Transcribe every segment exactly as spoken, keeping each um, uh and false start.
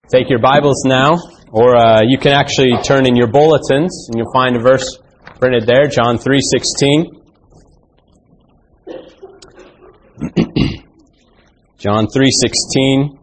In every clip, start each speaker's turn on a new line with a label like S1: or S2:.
S1: Take your Bibles now, or uh, you can actually turn in your bulletins, and you'll find a verse printed there, John three sixteen. John three sixteen.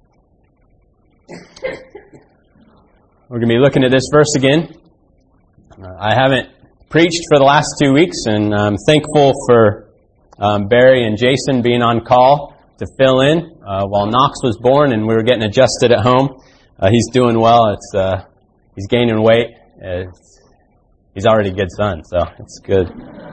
S1: We're going to be looking at this verse again. Uh, I haven't preached for the last two weeks, and I'm thankful for um, Barry and Jason being on call to fill in uh, while Knox was born, and we were getting adjusted at home. Uh, he's doing well. It's uh, he's gaining weight. It's, he's already a good son, so it's good.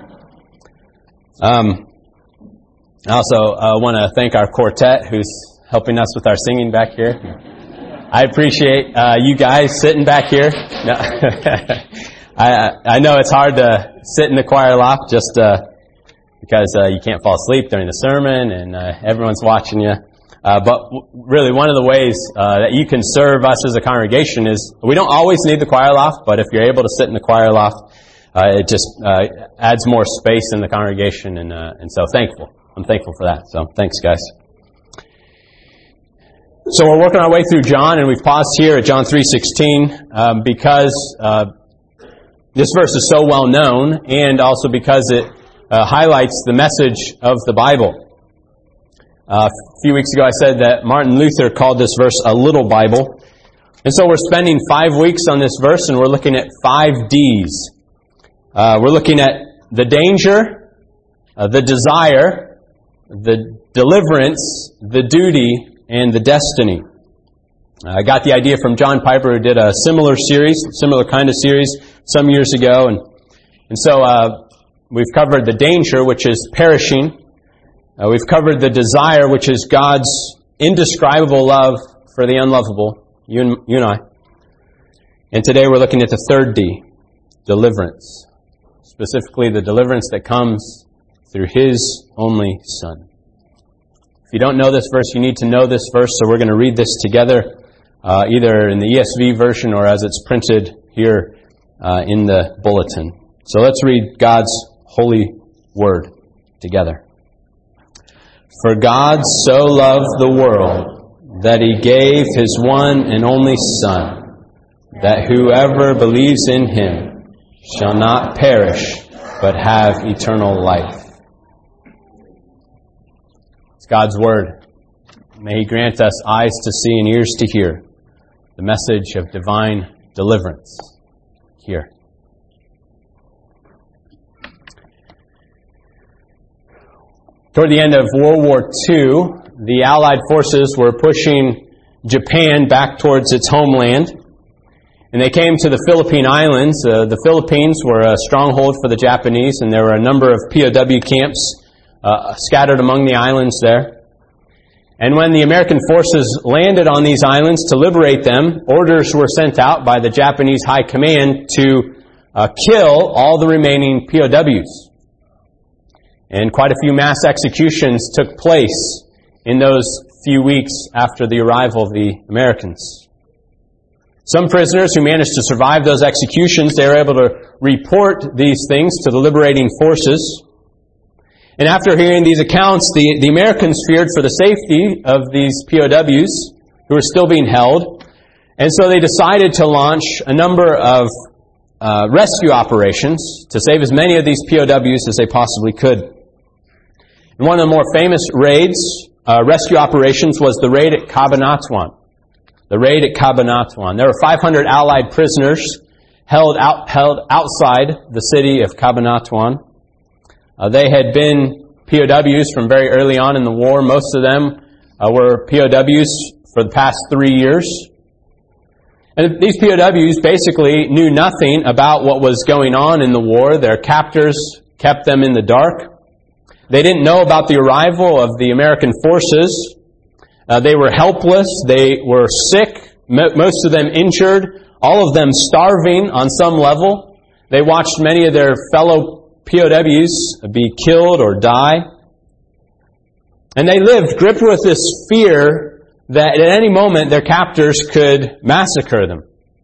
S1: Um, I also uh, want to thank our quartet who's helping us with our singing back here. I appreciate uh, you guys sitting back here. No. I I know it's hard to sit in the choir loft just uh, because uh, you can't fall asleep during the sermon and uh, everyone's watching you. Uh, but w- really, one of the ways uh, that you can serve us as a congregation is we don't always need the choir loft, but if you're able to sit in the choir loft, uh, it just uh, adds more space in the congregation, and uh, and so thankful. I'm thankful for that. So thanks, guys. So we're working our way through John, and we've paused here at John three sixteen um, because uh, this verse is so well known, and also because it uh, highlights the message of the Bible. Uh, a few weeks ago I said that Martin Luther called this verse a little Bible. And so we're spending five weeks on this verse, and we're looking at five D's. Uh, we're looking at the danger, uh, the desire, the deliverance, the duty, and the destiny. Uh, I got the idea from John Piper, who did a similar series, similar kind of series some years ago. And, and so uh, we've covered the danger, which is perishing. Uh, we've covered the desire, which is God's indescribable love for the unlovable, you and, you and I. And today we're looking at the third D, deliverance. Specifically, the deliverance that comes through His only Son. If you don't know this verse, you need to know this verse, so we're going to read this together, uh, either in the E S V version or as it's printed here uh, in the bulletin. So let's read God's holy word together. For God so loved the world that He gave His one and only Son, that whoever believes in Him shall not perish, but have eternal life. It's God's Word. May He grant us eyes to see and ears to hear the message of divine deliverance here. Toward the end of World War Two, the Allied forces were pushing Japan back towards its homeland. And they came to the Philippine Islands. Uh, the Philippines were a stronghold for the Japanese, and there were a number of P O W camps uh, scattered among the islands there. And when the American forces landed on these islands to liberate them, orders were sent out by the Japanese High Command to uh, kill all the remaining P O Ws. And quite a few mass executions took place in those few weeks after the arrival of the Americans. Some prisoners who managed to survive those executions, they were able to report these things to the liberating forces. And after hearing these accounts, the, the Americans feared for the safety of these P O Ws who were still being held. And so they decided to launch a number of uh, rescue operations to save as many of these P O Ws as they possibly could. And one of the more famous raids, uh, rescue operations, was the raid at Cabanatuan. The raid at Cabanatuan. There were five hundred Allied prisoners held out, held outside the city of Cabanatuan. Uh, they had been P O Ws from very early on in the war. Most of them uh, were P O Ws for the past three years. And these P O Ws basically knew nothing about what was going on in the war. Their captors kept them in the dark. They didn't know about the arrival of the American forces. Uh, they were helpless. They were sick, mo- most of them injured, all of them starving on some level. They watched many of their fellow P O Ws be killed or die. And they lived gripped with this fear that at any moment their captors could massacre them.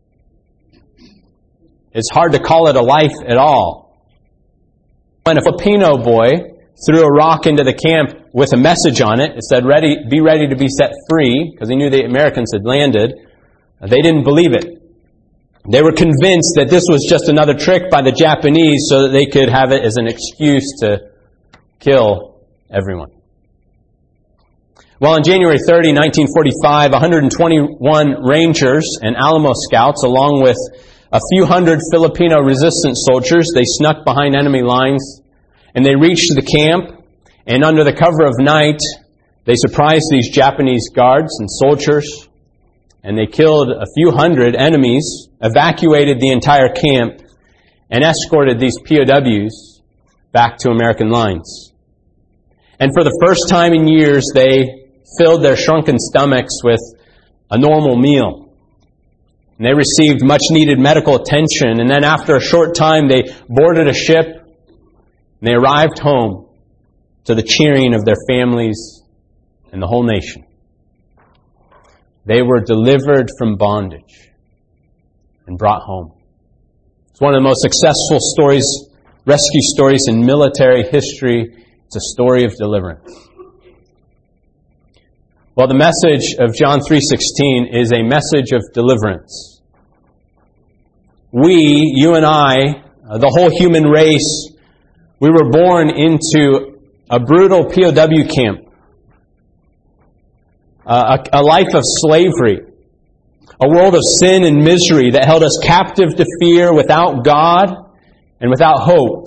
S1: It's hard to call it a life at all. When a Filipino boy threw a rock into the camp with a message on it. It said, "Ready, be ready to be set free," because he knew the Americans had landed. They didn't believe it. They were convinced that this was just another trick by the Japanese so that they could have it as an excuse to kill everyone. Well, on January thirtieth, nineteen forty-five, one hundred twenty-one Rangers and Alamo Scouts, along with a few hundred Filipino resistance soldiers, they snuck behind enemy lines, and they reached the camp, and under the cover of night, they surprised these Japanese guards and soldiers, and they killed a few hundred enemies, evacuated the entire camp, and escorted these P O Ws back to American lines. And for the first time in years, they filled their shrunken stomachs with a normal meal. And they received much-needed medical attention. And then after a short time, they boarded a ship, and they arrived home to the cheering of their families and the whole nation. They were delivered from bondage and brought home. It's one of the most successful stories, rescue stories in military history. It's a story of deliverance. Well, the message of John three sixteen is a message of deliverance. We, you and I, the whole human race, we were born into a brutal P O W camp, a, a life of slavery, a world of sin and misery that held us captive to fear, without God and without hope.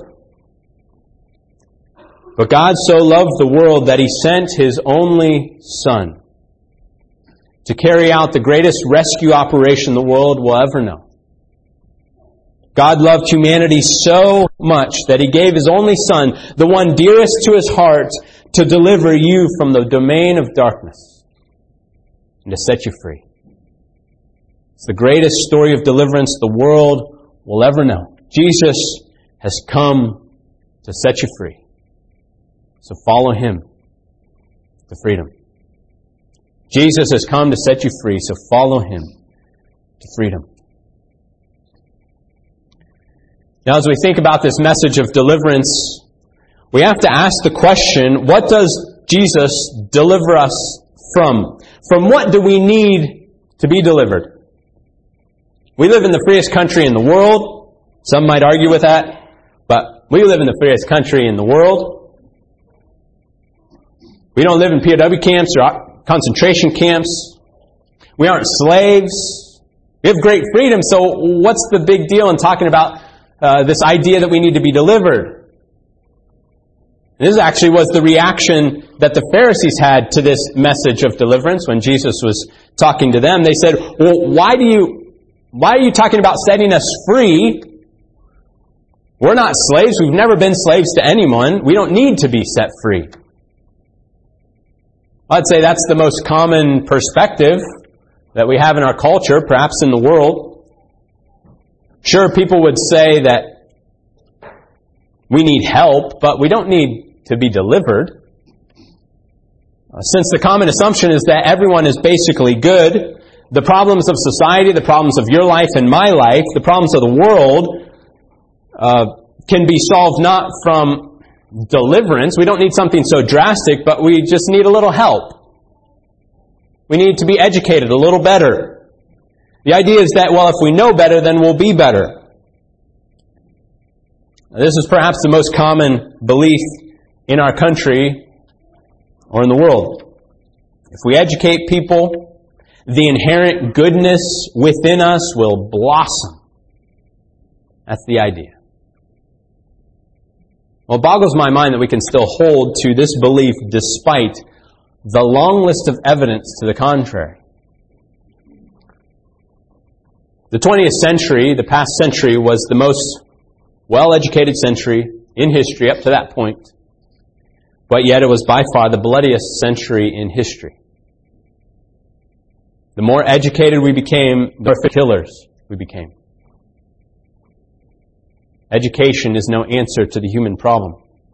S1: But God so loved the world that He sent His only Son to carry out the greatest rescue operation the world will ever know. God loved humanity so much that He gave His only Son, the one dearest to His heart, to deliver you from the domain of darkness and to set you free. It's the greatest story of deliverance the world will ever know. Jesus has come to set you free. So follow Him to freedom. Jesus has come to set you free, so follow Him to freedom. Now, as we think about this message of deliverance, we have to ask the question, what does Jesus deliver us from? From what do we need to be delivered? We live in the freest country in the world. Some might argue with that, but we live in the freest country in the world. We don't live in P O W camps or concentration camps. We aren't slaves. We have great freedom, so what's the big deal in talking about uh, this idea that we need to be delivered? And this actually was the reaction that the Pharisees had to this message of deliverance when Jesus was talking to them. They said, well, why do you, why are you talking about setting us free? We're not slaves. We've never been slaves to anyone. We don't need to be set free. I'd say that's the most common perspective that we have in our culture, perhaps in the world. Sure, people would say that we need help, but we don't need to be delivered. Uh, since the common assumption is that everyone is basically good, the problems of society, the problems of your life and my life, the problems of the world uh, can be solved not from deliverance. We don't need something so drastic, but we just need a little help. We need to be educated a little better. The idea is that, well, if we know better, then we'll be better. Now, this is perhaps the most common belief in our country or in the world. If we educate people, the inherent goodness within us will blossom. That's the idea. Well, it boggles my mind that we can still hold to this belief despite the long list of evidence to the contrary. The twentieth century, the past century, was the most well-educated century in history up to that point. But yet it was by far the bloodiest century in history. The more educated we became, the more killers we became. Education is no answer to the human problem.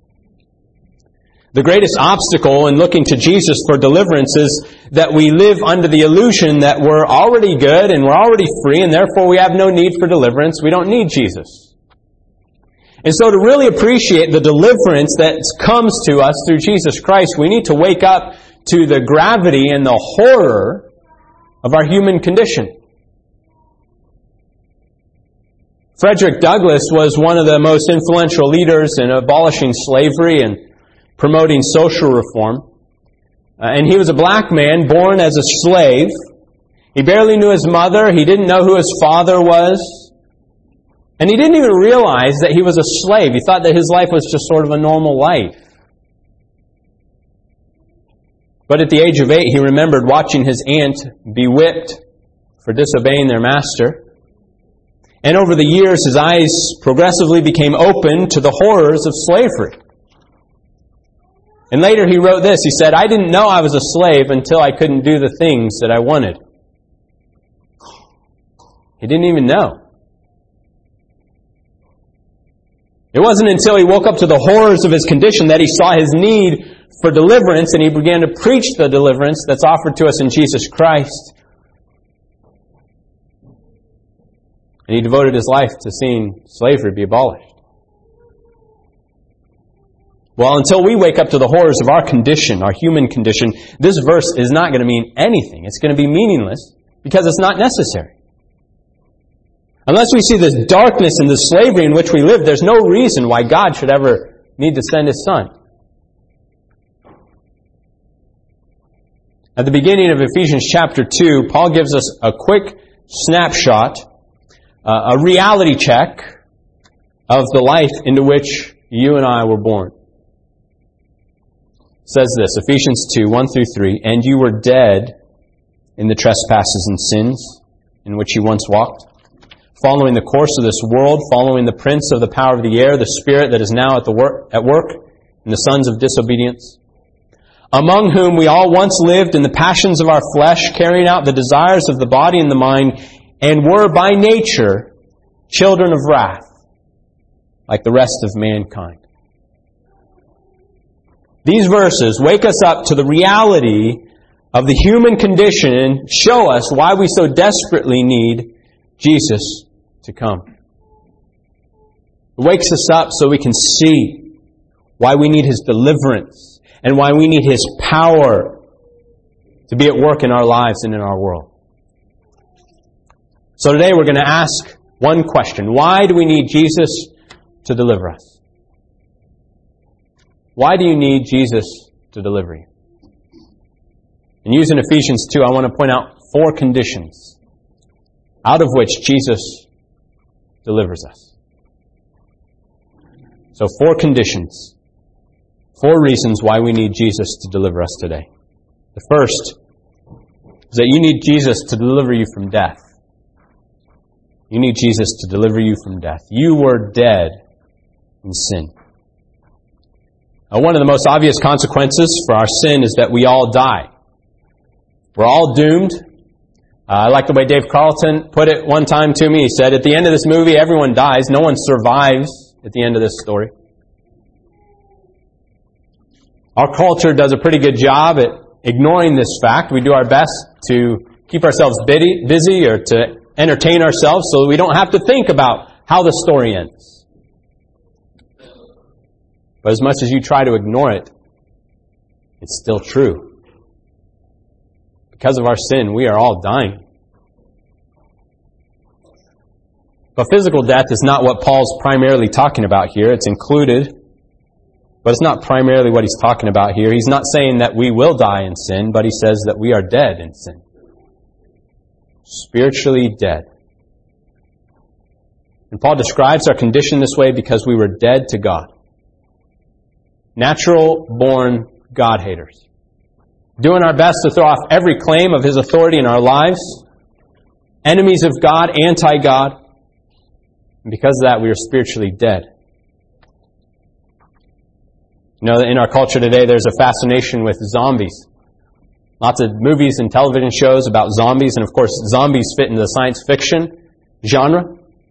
S1: The greatest obstacle in looking to Jesus for deliverance is that we live under the illusion that we're already good and we're already free, and therefore we have no need for deliverance. We don't need Jesus. And so to really appreciate the deliverance that comes to us through Jesus Christ, we need to wake up to the gravity and the horror of our human condition. Frederick Douglass was one of the most influential leaders in abolishing slavery and promoting social reform. Uh, and he was a black man born as a slave. He barely knew his mother. He didn't know who his father was. And he didn't even realize that he was a slave. He thought that his life was just sort of a normal life. But at the age of eight, he remembered watching his aunt be whipped for disobeying their master. And over the years, his eyes progressively became open to the horrors of slavery. And later he wrote this. He said, "I didn't know I was a slave until I couldn't do the things that I wanted." He didn't even know. It wasn't until he woke up to the horrors of his condition that he saw his need for deliverance, and he began to preach the deliverance that's offered to us in Jesus Christ. And he devoted his life to seeing slavery be abolished. Well, until we wake up to the horrors of our condition, our human condition, this verse is not going to mean anything. It's going to be meaningless because it's not necessary. Unless we see this darkness and the slavery in which we live, there's no reason why God should ever need to send His Son. At the beginning of Ephesians chapter two, Paul gives us a quick snapshot, uh, a reality check of the life into which you and I were born. It says this, Ephesians two, one through three, "And you were dead in the trespasses and sins in which you once walked, following the course of this world, following the prince of the power of the air, the spirit that is now at the work at work in the sons of disobedience, among whom we all once lived in the passions of our flesh, carrying out the desires of the body and the mind, and were by nature children of wrath, like the rest of mankind." These verses wake us up to the reality of the human condition and show us why we so desperately need Jesus to come. It wakes us up so we can see why we need His deliverance and why we need His power to be at work in our lives and in our world. So today we're going to ask one question. Why do we need Jesus to deliver us? Why do you need Jesus to deliver you? And using Ephesians two, I want to point out four conditions out of which Jesus delivers us. So four conditions, four reasons why we need Jesus to deliver us today. The first is that you need Jesus to deliver you from death. You need Jesus to deliver you from death. You were dead in sin. Now, one of the most obvious consequences for our sin is that we all die. We're all doomed. Uh, I like the way Dave Carlton put it one time to me. He said, at the end of this movie, everyone dies. No one survives at the end of this story. Our culture does a pretty good job at ignoring this fact. We do our best to keep ourselves busy or to entertain ourselves so we don't have to think about how the story ends. But as much as you try to ignore it, it's still true. Because of our sin, we are all dying. But physical death is not what Paul's primarily talking about here. It's included, but it's not primarily what he's talking about here. He's not saying that we will die in sin, but he says that we are dead in sin. Spiritually dead. And Paul describes our condition this way because we were dead to God. Natural-born God-haters. Doing our best to throw off every claim of His authority in our lives. Enemies of God, anti-God. And because of that, we are spiritually dead. You know, in our culture today, there's a fascination with zombies. Lots of movies and television shows about zombies, and of course, zombies fit into the science fiction genre.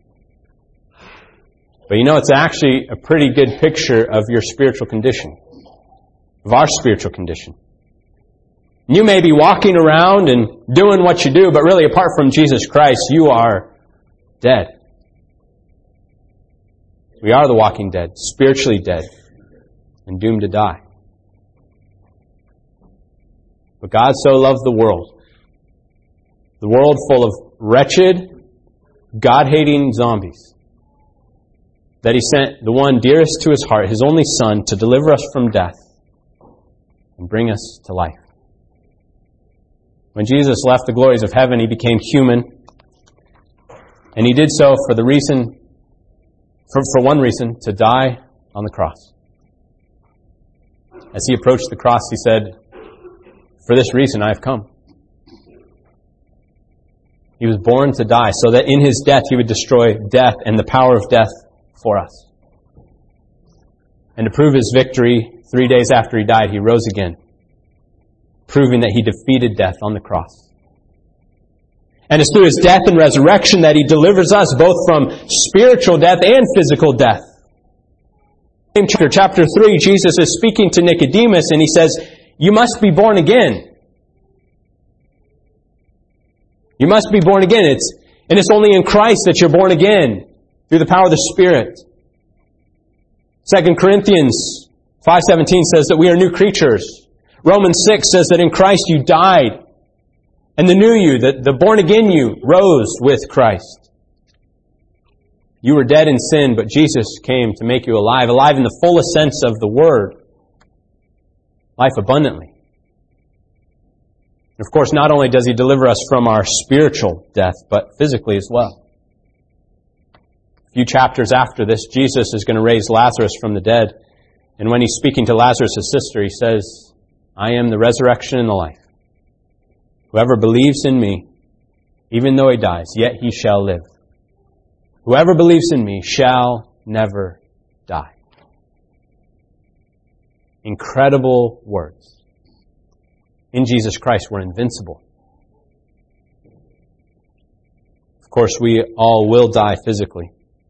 S1: But you know, it's actually a pretty good picture of your spiritual condition, of our spiritual condition. You may be walking around and doing what you do, but really, apart from Jesus Christ, you are dead. We are the walking dead, spiritually dead, and doomed to die. But God so loved the world, the world full of wretched, God-hating zombies, that He sent the one dearest to His heart, His only Son, to deliver us from death and bring us to life. When Jesus left the glories of heaven, He became human. And He did so for the reason, for, for one reason, to die on the cross. As He approached the cross, He said, "For this reason I have come." He was born to die so that in His death He would destroy death and the power of death for us. And to prove His victory, three days after He died, He rose again, proving that He defeated death on the cross. And it's through His death and resurrection that He delivers us both from spiritual death and physical death. In chapter three, Jesus is speaking to Nicodemus and He says, "You must be born again." You must be born again. It's, and it's only in Christ that you're born again, through the power of the Spirit. Second Corinthians five seventeen says that we are new creatures. Romans six says that in Christ you died, and the new you, the, the born-again you, rose with Christ. You were dead in sin, but Jesus came to make you alive, alive in the fullest sense of the word. Life abundantly. Of course, not only does He deliver us from our spiritual death, but physically as well. A few chapters after this, Jesus is going to raise Lazarus from the dead. And when He's speaking to Lazarus' sister, He says, "I am the resurrection and the life. Whoever believes in Me, even though he dies, yet he shall live. Whoever believes in Me shall never die." Incredible words. In Jesus Christ, we're invincible. Of course, we all will die physically.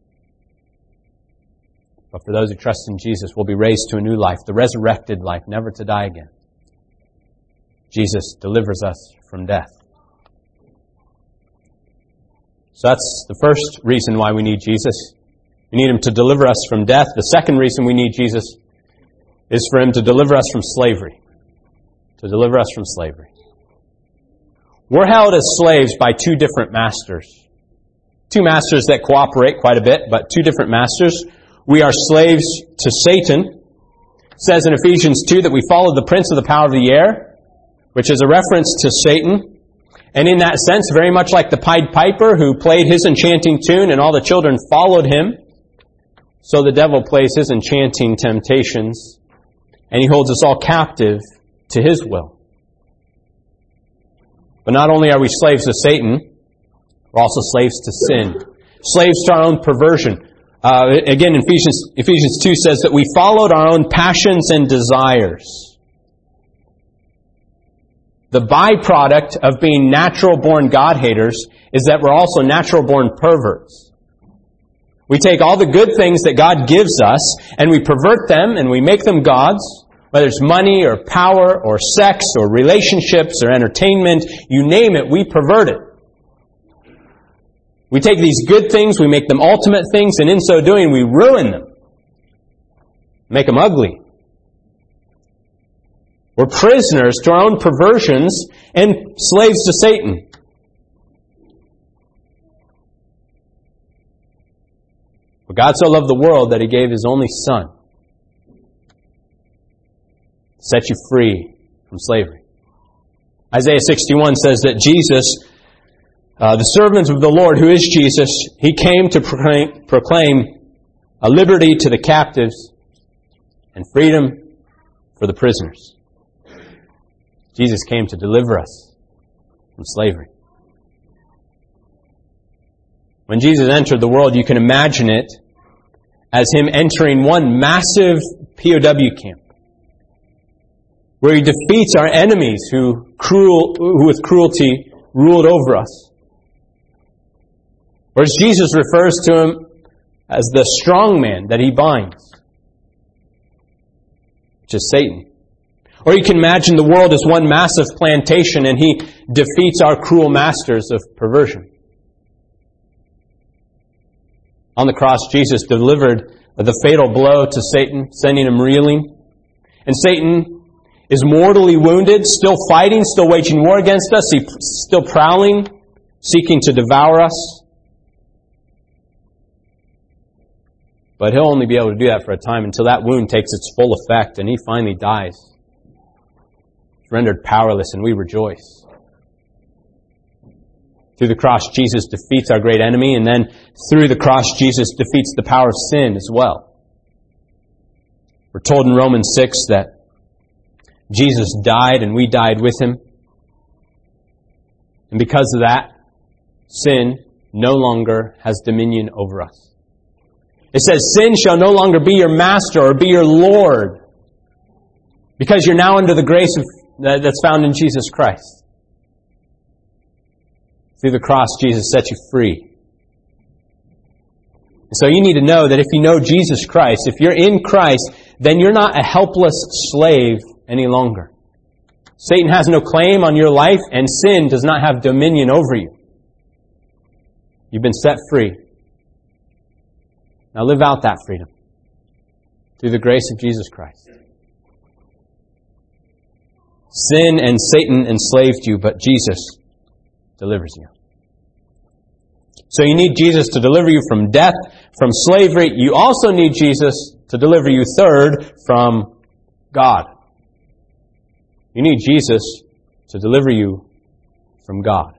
S1: But for those who trust in Jesus, we'll be raised to a new life, the resurrected life, never to die again. Jesus delivers us from death. So that's the first reason why we need Jesus. We need Him to deliver us from death. The second reason we need Jesus is for Him to deliver us from slavery. To deliver us from slavery. We're held as slaves by two different masters. Two masters that cooperate quite a bit, but two different masters. We are slaves to Satan. It says in Ephesians two that we follow the prince of the power of the air, which is a reference to Satan. And in that sense, very much like the Pied Piper who played his enchanting tune and all the children followed him, so the devil plays his enchanting temptations, and he holds us all captive to his will. But not only are we slaves to Satan, we're also slaves to sin. Slaves to our own perversion. Uh, again, Ephesians, Ephesians two says that we followed our own passions and desires. The byproduct of being natural-born God-haters is that we're also natural-born perverts. We take all the good things that God gives us and we pervert them and we make them gods. Whether it's money or power or sex or relationships or entertainment, you name it, we pervert it. We take these good things, we make them ultimate things, and in so doing, we ruin them. Make them ugly. We're prisoners to our own perversions and slaves to Satan. For God so loved the world that He gave His only Son to set you free from slavery. Isaiah sixty-one says that Jesus, uh, the servant of the Lord, who is Jesus, He came to proclaim, proclaim a liberty to the captives and freedom for the prisoners. Jesus came to deliver us from slavery. When Jesus entered the world, you can imagine it as Him entering one massive P O W camp, where He defeats our enemies who cruel, who with cruelty ruled over us. Whereas Jesus refers to Him as the strong man that He binds, which is Satan. Or you can imagine the world as one massive plantation and He defeats our cruel masters of perversion. On the cross, Jesus delivered the fatal blow to Satan, sending him reeling. And Satan is mortally wounded, still fighting, still waging war against us. He's still prowling, seeking to devour us. But He'll only be able to do that for a time until that wound takes its full effect and He finally dies. He's rendered powerless, and we rejoice. Through the cross, Jesus defeats our great enemy, and then through the cross, Jesus defeats the power of sin as well. We're told in Romans six that Jesus died and we died with Him. And because of that, sin no longer has dominion over us. It says, sin shall no longer be your master or be your Lord, because you're now under the grace of, that's found in Jesus Christ. Through the cross, Jesus set you free. So you need to know that if you know Jesus Christ, if you're in Christ, then you're not a helpless slave any longer. Satan has no claim on your life, and sin does not have dominion over you. You've been set free. Now live out that freedom through the grace of Jesus Christ. Sin and Satan enslaved you, but Jesus delivers you. So you need Jesus to deliver you from death, from slavery. You also need Jesus to deliver you, third, from God. You need Jesus to deliver you from God.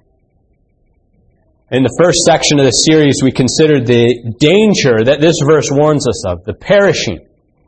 S1: In the first section of the series, we considered the danger that this verse warns us of, the perishing.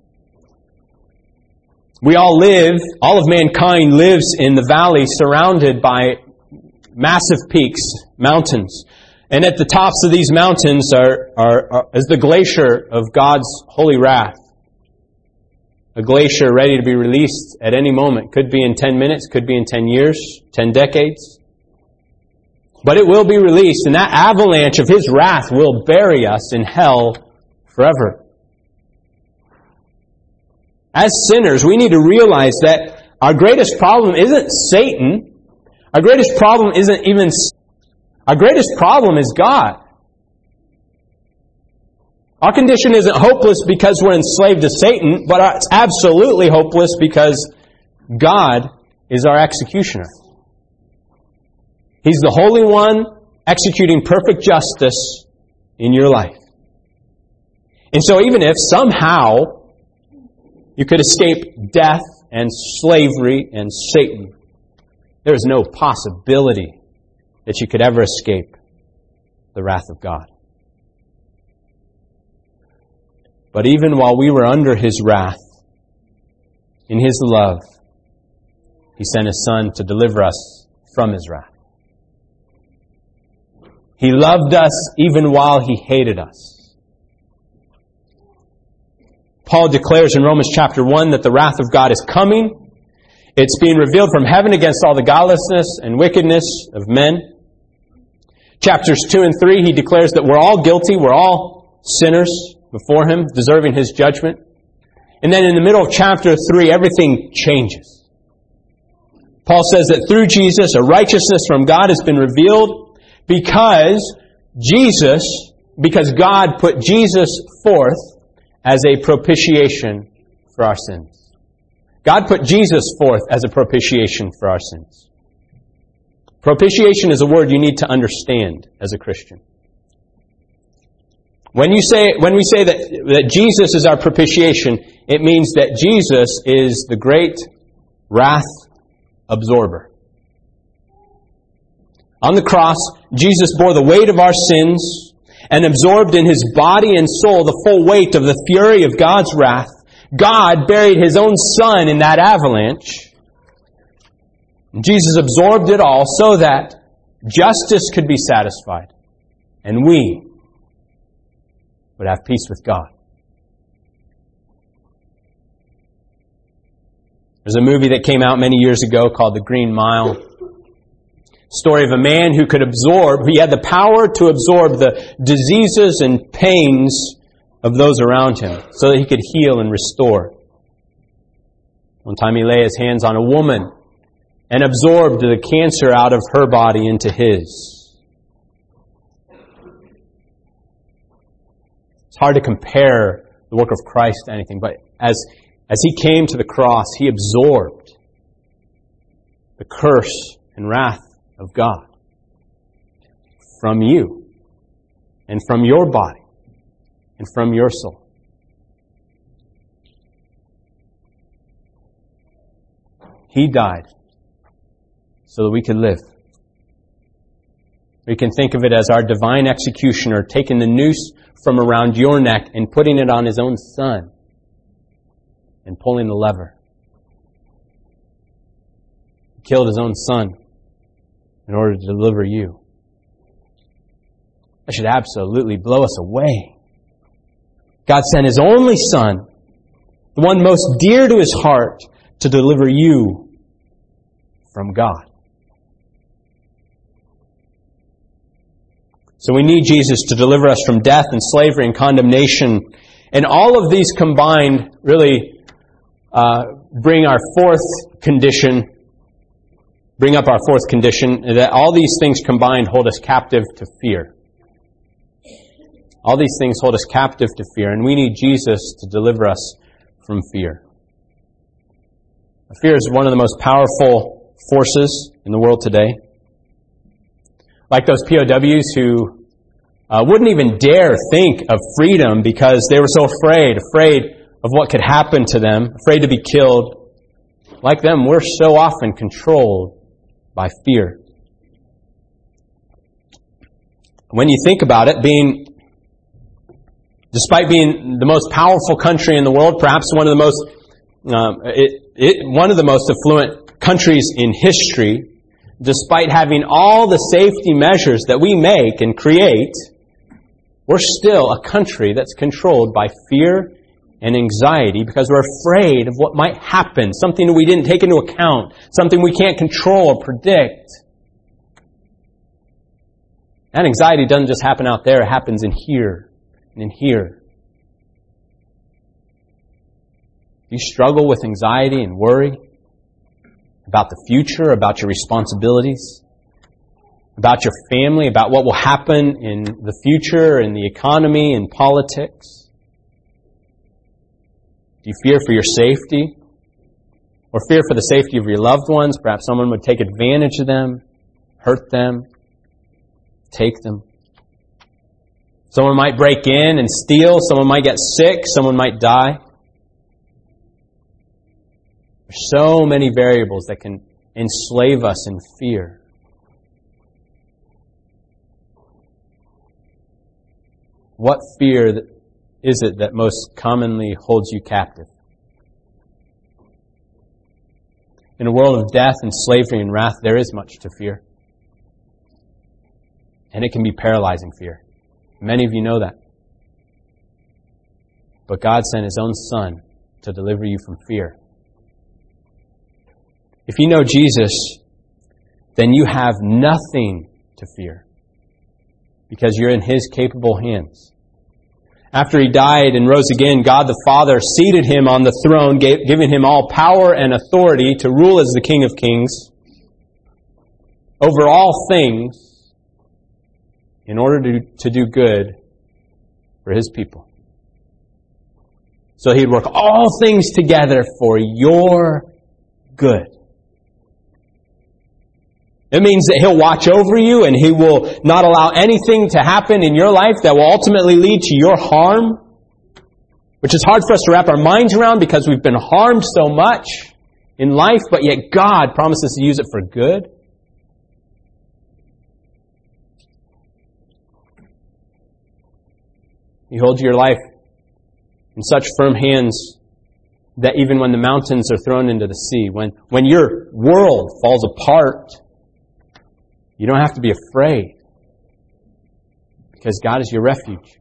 S1: We all live, all of mankind lives in the valley surrounded by massive peaks, mountains. And at the tops of these mountains are, are, are is the glacier of God's holy wrath. A glacier ready to be released at any moment. Could be in ten minutes, could be in ten years, ten decades. But it will be released, and that avalanche of His wrath will bury us in hell forever. As sinners, we need to realize that our greatest problem isn't Satan. Our greatest problem isn't even... Our greatest problem is God. Our condition isn't hopeless because we're enslaved to Satan, but it's absolutely hopeless because God is our executioner. He's the Holy One executing perfect justice in your life. And so even if somehow you could escape death and slavery and Satan, there is no possibility that you could ever escape the wrath of God. But even while we were under His wrath, in His love, He sent His Son to deliver us from His wrath. He loved us even while He hated us. Paul declares in Romans chapter one that the wrath of God is coming. It's being revealed from heaven against all the godlessness and wickedness of men. Chapters two and three, he declares that we're all guilty, we're all sinners before Him, deserving His judgment. And then in the middle of chapter three, everything changes. Paul says that through Jesus, a righteousness from God has been revealed because Jesus, because God put Jesus forth as a propitiation for our sins. God put Jesus forth as a propitiation for our sins. Propitiation is a word you need to understand as a Christian. When you say, when we say that, that Jesus is our propitiation, it means that Jesus is the great wrath absorber. On the cross, Jesus bore the weight of our sins and absorbed in His body and soul the full weight of the fury of God's wrath. God buried His own Son in that avalanche. Jesus absorbed it all so that justice could be satisfied and we would have peace with God. There's a movie that came out many years ago called The Green Mile. Story of a man who could absorb, he had the power to absorb the diseases and pains of those around him so that he could heal and restore. One time he lay his hands on a woman and absorbed the cancer out of her body into his. It's hard to compare the work of Christ to anything, but as, as He came to the cross, He absorbed the curse and wrath of God from you and from your body and from your soul. He died so that we could live. We can think of it as our divine executioner taking the noose from around your neck and putting it on His own Son and pulling the lever. He killed His own Son in order to deliver you. That should absolutely blow us away. God sent His only Son, the one most dear to His heart, to deliver you from God. So we need Jesus to deliver us from death and slavery and condemnation. And all of these combined really uh, bring our fourth condition, bring up our fourth condition, that all these things combined hold us captive to fear. All these things hold us captive to fear, and we need Jesus to deliver us from fear. Fear is one of the most powerful forces in the world today. Like those P O Ws who uh, wouldn't even dare think of freedom because they were so afraid, afraid of what could happen to them, afraid to be killed. Like them, we're so often controlled by fear. When you think about it, being, despite being the most powerful country in the world, perhaps one of the most, um, it, it, one of the most affluent countries in history, despite having all the safety measures that we make and create, we're still a country that's controlled by fear and anxiety because we're afraid of what might happen, something that we didn't take into account, something we can't control or predict. That anxiety doesn't just happen out there, it happens in here and in here. You struggle with anxiety and worry about the future, about your responsibilities, about your family, about what will happen in the future, in the economy, in politics. Do you fear for your safety? Or fear for the safety of your loved ones? Perhaps someone would take advantage of them, hurt them, take them. Someone might break in and steal. Someone might get sick. Someone might die. There's so many variables that can enslave us in fear. What fear is it that most commonly holds you captive? In a world of death and slavery and wrath, there is much to fear. And it can be paralyzing fear. Many of you know that. But God sent His own Son to deliver you from fear. If you know Jesus, then you have nothing to fear because you're in His capable hands. After He died and rose again, God the Father seated Him on the throne, giving Him all power and authority to rule as the King of Kings over all things in order to, to do good for His people. So He'd work all things together for your good. It means that He'll watch over you and He will not allow anything to happen in your life that will ultimately lead to your harm, which is hard for us to wrap our minds around because we've been harmed so much in life, but yet God promises to use it for good. He holds your life in such firm hands that even when the mountains are thrown into the sea, when, when your world falls apart, you don't have to be afraid because God is your refuge.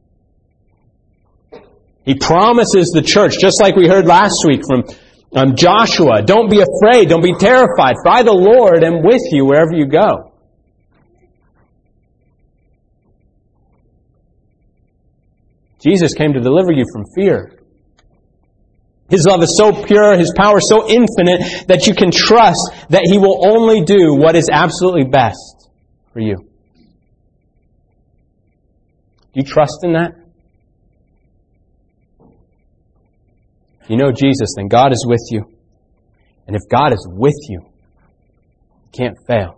S1: He promises the church, just like we heard last week from um, Joshua, don't be afraid, don't be terrified, for I, the Lord, am with you wherever you go. Jesus came to deliver you from fear. His love is so pure, His power is so infinite that you can trust that He will only do what is absolutely best for you. Do you trust in that? If you know Jesus, then God is with you. And if God is with you, you can't fail.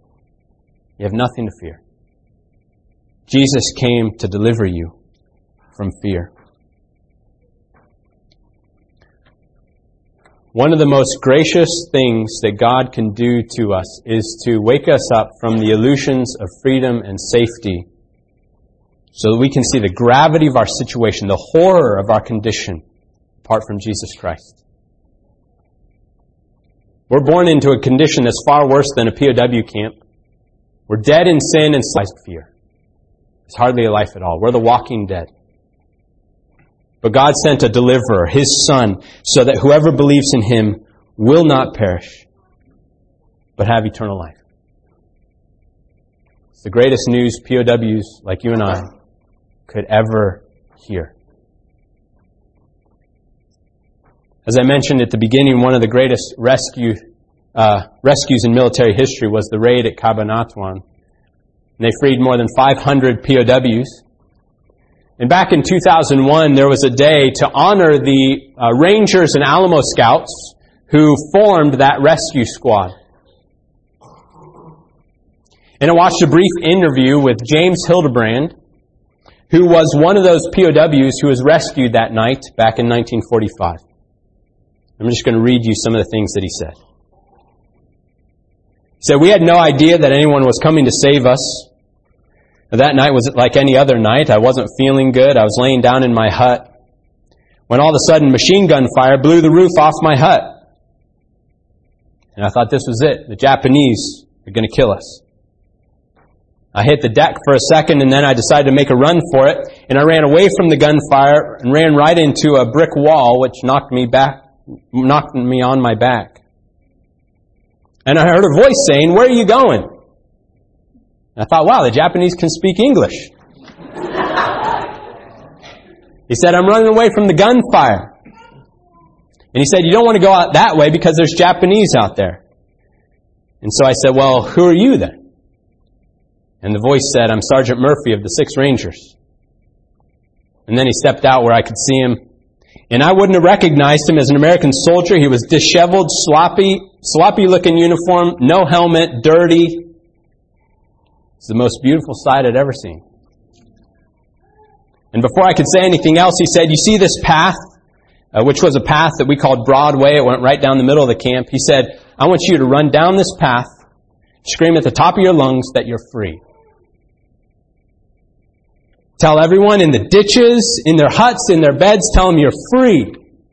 S1: You have nothing to fear. Jesus came to deliver you from fear. One of the most gracious things that God can do to us is to wake us up from the illusions of freedom and safety so that we can see the gravity of our situation, the horror of our condition apart from Jesus Christ. We're born into a condition that's far worse than a P O W camp. We're dead in sin and sliced fear. It's hardly a life at all. We're the walking dead. But God sent a deliverer, His Son, so that whoever believes in Him will not perish, but have eternal life. It's the greatest news P O Ws like you and I could ever hear. As I mentioned at the beginning, one of the greatest rescue uh, rescues in military history was the raid at Cabanatuan. And they freed more than five hundred P O Ws. And back in two thousand one, there was a day to honor the uh, Rangers and Alamo Scouts who formed that rescue squad. And I watched a brief interview with James Hildebrand, who was one of those P O Ws who was rescued that night back in nineteen forty-five. I'm just going to read you some of the things that he said. He said, "We had no idea that anyone was coming to save us. That night was like any other night. I wasn't feeling good. I was laying down in my hut when all of a sudden machine gun fire blew the roof off my hut. And I thought this was it. The Japanese are going to kill us. I hit the deck for a second and then I decided to make a run for it. And I ran away from the gunfire and ran right into a brick wall which knocked me back, knocked me on my back. And I heard a voice saying, 'Where are you going?' I thought, wow, the Japanese can speak English. He said, 'I'm running away from the gunfire.' And he said, 'You don't want to go out that way because there's Japanese out there.' And so I said, 'Well, who are you then?' And the voice said, 'I'm Sergeant Murphy of the sixth Rangers.' And then he stepped out where I could see him. And I wouldn't have recognized him as an American soldier. He was disheveled, sloppy, sloppy-looking uniform, no helmet, dirty. It's the most beautiful sight I'd ever seen. And before I could say anything else, he said, 'You see this path?' Uh, which was a path that we called Broadway. It went right down the middle of the camp. He said, 'I want you to run down this path, scream at the top of your lungs that you're free. Tell everyone in the ditches, in their huts, in their beds, tell them you're free.'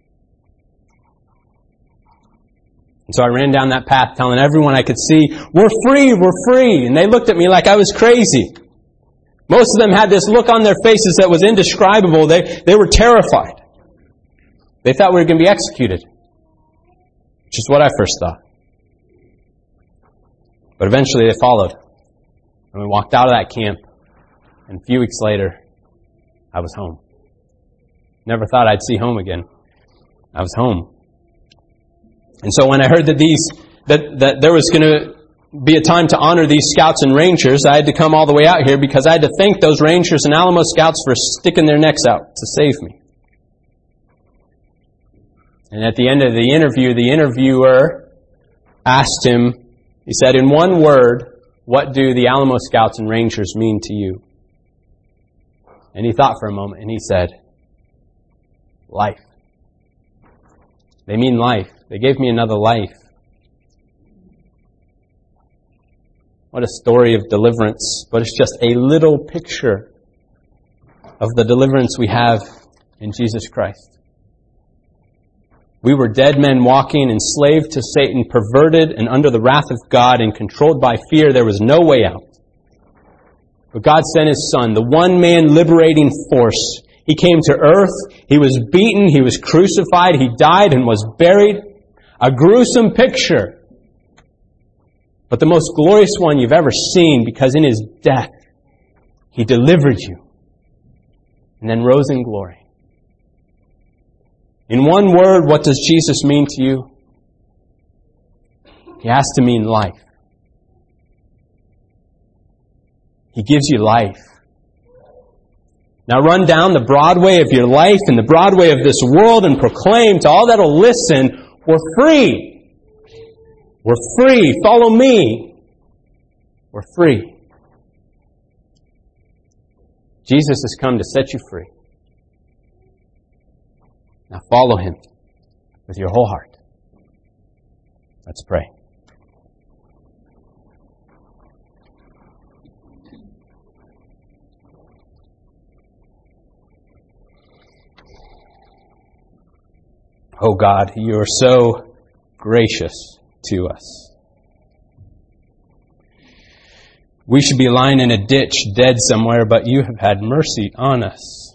S1: And so I ran down that path telling everyone I could see, 'We're free, we're free.' And they looked at me like I was crazy. Most of them had this look on their faces that was indescribable. They, they were terrified. They thought we were going to be executed, which is what I first thought. But eventually they followed. And we walked out of that camp. And a few weeks later, I was home. Never thought I'd see home again. I was home. And so when I heard that these, that, that there was going to be a time to honor these Scouts and Rangers, I had to come all the way out here because I had to thank those Rangers and Alamo Scouts for sticking their necks out to save me. And at the end of the interview, the interviewer asked him, he said, "In one word, what do the Alamo Scouts and Rangers mean to you?" And he thought for a moment and he said, "Life. They mean life. They gave me another life." What a story of deliverance, but it's just a little picture of the deliverance we have in Jesus Christ. We were dead men walking, enslaved to Satan, perverted and under the wrath of God and controlled by fear. There was no way out. But God sent His Son, the one-man liberating force. He came to earth. He was beaten. He was crucified. He died and was buried. A gruesome picture, but the most glorious one you've ever seen, because in His death, He delivered you and then rose in glory. In one word, what does Jesus mean to you? He has to mean life. He gives you life. Now run down the Broadway of your life and the Broadway of this world and proclaim to all that will listen, we're free. We're free. Follow me. We're free. Jesus has come to set you free. Now follow Him with your whole heart. Let's pray. Oh God, you are so gracious to us. We should be lying in a ditch, dead somewhere, but you have had mercy on us.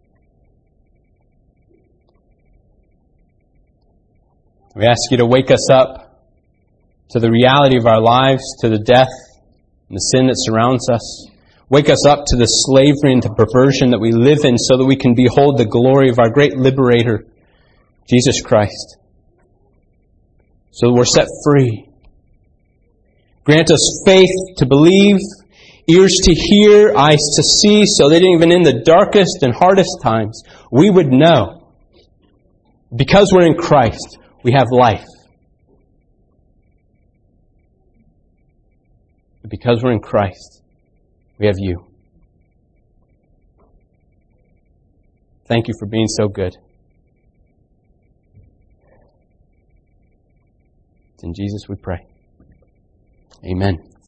S1: We ask you to wake us up to the reality of our lives, to the death and the sin that surrounds us. Wake us up to the slavery and the perversion that we live in so that we can behold the glory of our great liberator, Jesus Christ. So that we're set free. Grant us faith to believe, ears to hear, eyes to see, so that even in the darkest and hardest times, we would know, because we're in Christ, we have life. But because we're in Christ, we have you. Thank you for being so good. It's in Jesus we pray. Amen.